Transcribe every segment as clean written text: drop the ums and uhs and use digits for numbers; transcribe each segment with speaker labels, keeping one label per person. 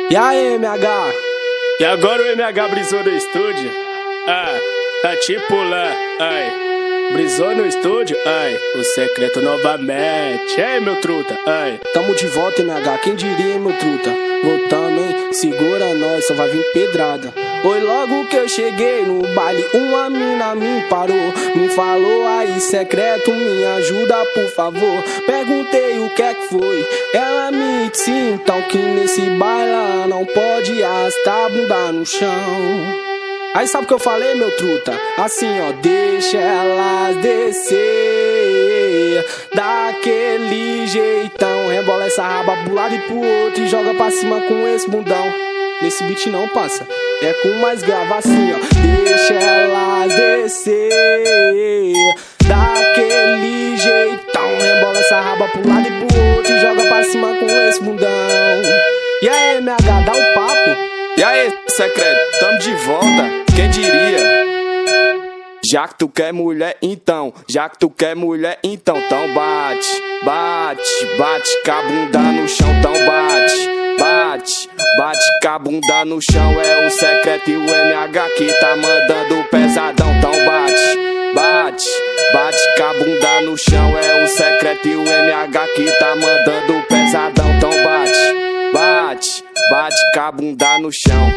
Speaker 1: E aí, MH?
Speaker 2: E agora o MH brisou no estúdio? Tá tipo lá, brisou no estúdio? O secreto novamente. Ei, meu truta,
Speaker 1: Tamo de volta, MH, quem diria, hein, meu truta? Voltamos, hein? Segura nós, só vai vir pedrada. Foi logo que eu cheguei no baile, uma mina me parou, me falou aí, secreto, me ajuda, por favor. Perguntei o que é que foi, ela me disse então que nesse baile ela não pode arrastar a bunda no chão. Aí sabe o que eu falei, meu truta? Assim, ó, deixa ela descer daquele jeitão, rebola essa raba pro lado e pro outro e joga pra cima com esse bundão. Nesse beat não passa, é com mais grave assim, ó. Deixa ela descer daquele jeitão, rebola essa raba pro lado e pro outro e joga pra cima com esse bundão. E aí, MH, dá um papo.
Speaker 3: E aí, secreto, tamo de volta, quem diria? Já que tu quer mulher, então, então bate, bate, bate com a bunda no chão, então bate, bate, bate com a bunda no chão. É o secreto e o MH que tá mandando pesadão, então bate, bate, bate com a bunda no chão. É o secreto e o MH que tá mandando pesadão, então bate, bate, bate com a bunda no chão.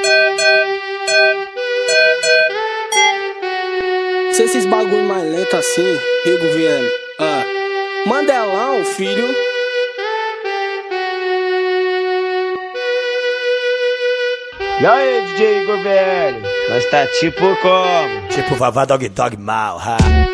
Speaker 1: Se esses bagulho mais lento assim, Rego VL, Mandelão, filho.
Speaker 4: E aí, DJ Igor VL, nós tá tipo como?
Speaker 5: Tipo Vavá Dog Dog mal, ha.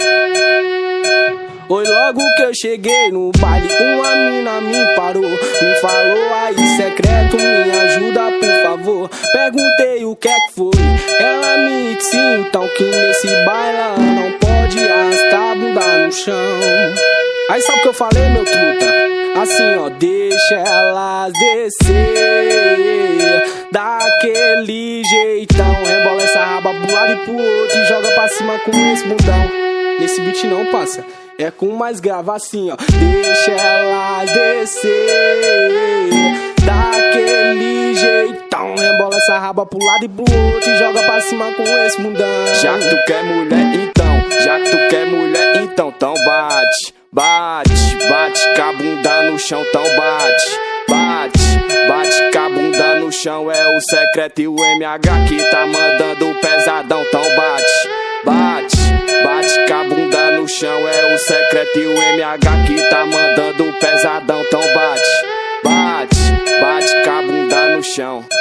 Speaker 1: Foi logo que eu cheguei no baile, uma mina me parou, me falou aí, secreto, me ajuda, por favor. Perguntei o que é que foi, ela me disse então que nesse baile ela não pode arrastar a bunda no chão. Aí sabe o que eu falei, meu truta? Assim, ó, deixa elas descer daquele jeitão, rebola essa raba pro lado e pro outro e joga pra cima com esse bundão. Nesse beat não passa, é com mais grave assim, ó. Deixa ela descer daquele jeitão, rebola essa raba pro lado e pro outro e joga pra cima com esse bundão.
Speaker 3: Já que tu quer mulher, então, então bate, bate, bate com a bunda no chão, então bate, bate, bate com a bunda no chão. É o secreto e o MH que tá mandando pesadão, então bate, bate, bate com a bunda no chão. É o secreto e o MH que tá mandando pesadão, então bate, bate, bate com a bunda no chão.